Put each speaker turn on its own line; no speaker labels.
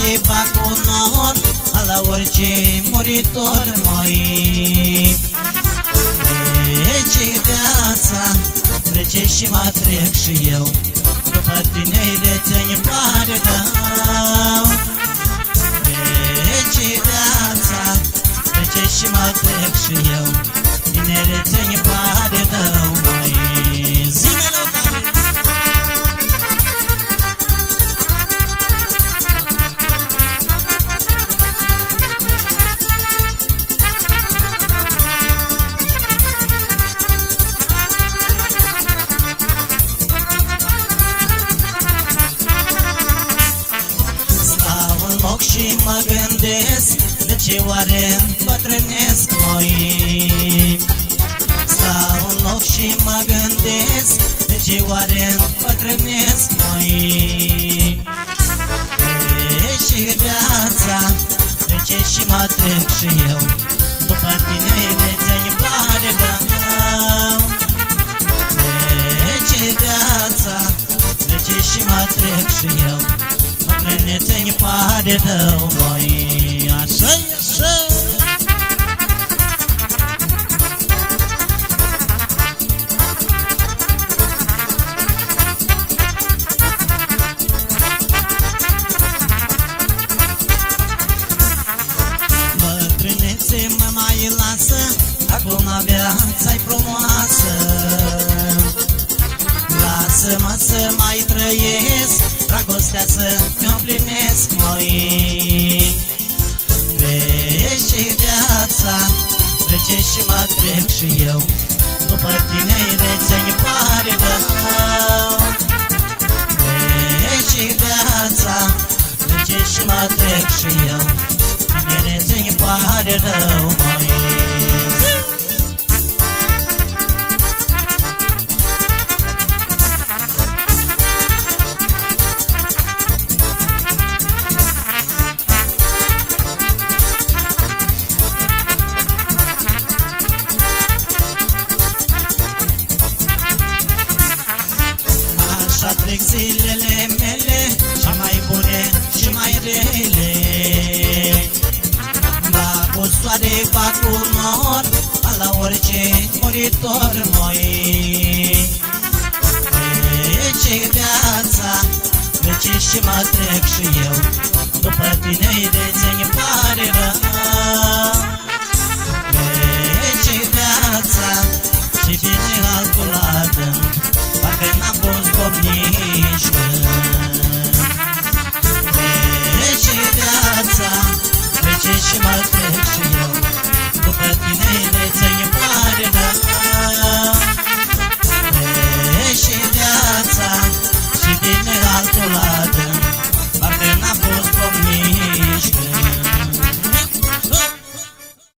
soare fac onor la orice muritor, măi. Trece viața, trece și mă trec și eu, după tinerețe-mi pare rău. Trece viața, trece și mă trec și eu, tinerețe-mi pare rău, măi. Zine-l-o, și mă gândesc, de ce oare îmbătrânesc, măi? Stau în loc și mă gândesc, de ce oare îmbătrânesc, măi? Trece viața, trece și mă trec și eu, după tinerețe-mi pare rău. Trece viața, trece și mă trec și eu, bătrânețe-mi pare rău, măi. Așa-i, așa. Bătrânețe mă mai lasă, acum viața-i frumoasă. Lasă-mă să mai trăiesc, dragostea să-mi împlinesc, măi. Trece viața, trece și mă trec și eu, după tinerețe-mi pare rău. Trece viața, trece și mă trec și eu, tinerețe-mi pare rău, măi. Așa trec zilele mele, cea mai bune și mai rele. Bag cu soare, fac onor la orice muritor, măi. Trece viața, trece și mă trec și eu, după tinerețe-mi pare rău. Trece viața și vine altul adânc, parcă n-am fost om nici când. Trece viața, trece și mă trec și eu, după tinerețe